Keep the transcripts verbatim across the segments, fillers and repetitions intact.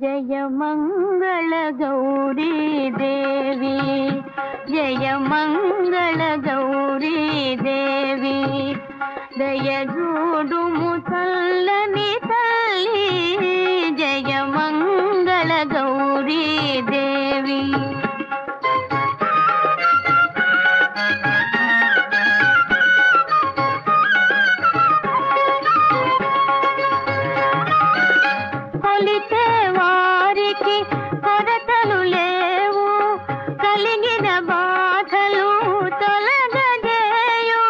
జయ మంగళ గౌరీ దేవి, జయ మంగళ గౌరీ దేవి, దయ చూడుము చల్లని తల్లి, జయ మంగళ గౌరీ దేవి. కొలిచే వారికి కొరతలు లేవు, కలిగిన బాధలు తొలగజేయు.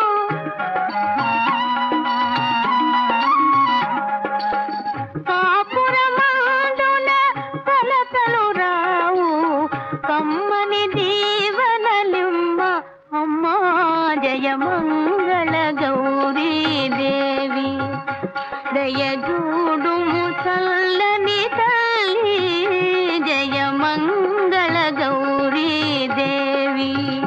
కాపురమందున కలతలు రావు, కమ్మని దీవనలిమ్మ అమ్మా, జయ మంగళ గౌరీ దేవి, దయ చూడుము చల్లని తల్లి, జయ మంగళ గౌరీ దేవి.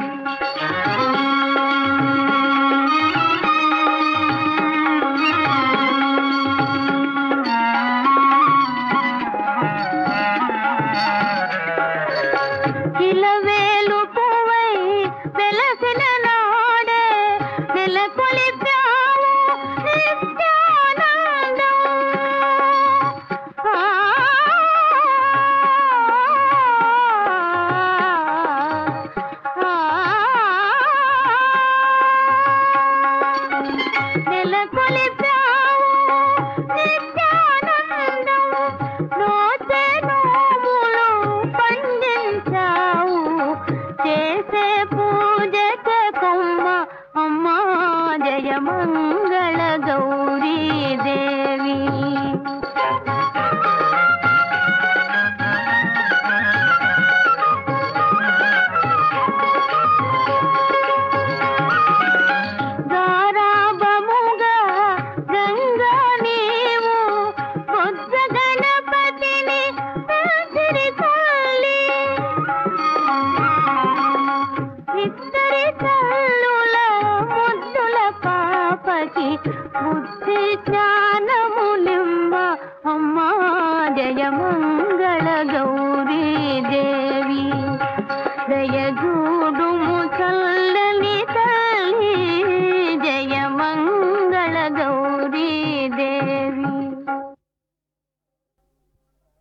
ఇలవేలు పువ్వై వెలసిన నాడే నెలకొలిపావు నిత్యానందం. నెలకొలిపావు నిత్యానందం, నోచే నోములు పండించావు, చేసే పూజకే కొమ్మ అమ్మా, జయ మంగళ గౌరీ దేవి. గారాబముగా గంగా నీవు బుద్ధ గణపతిని పెంచిరి తల్లి, ఇద్దరి తల్లుల ముద్దుల పాపకి బుద్ధి జ్ఞానములిమ్మ అమ్మా, జయ మంగళ గౌరీ దేవి, దయ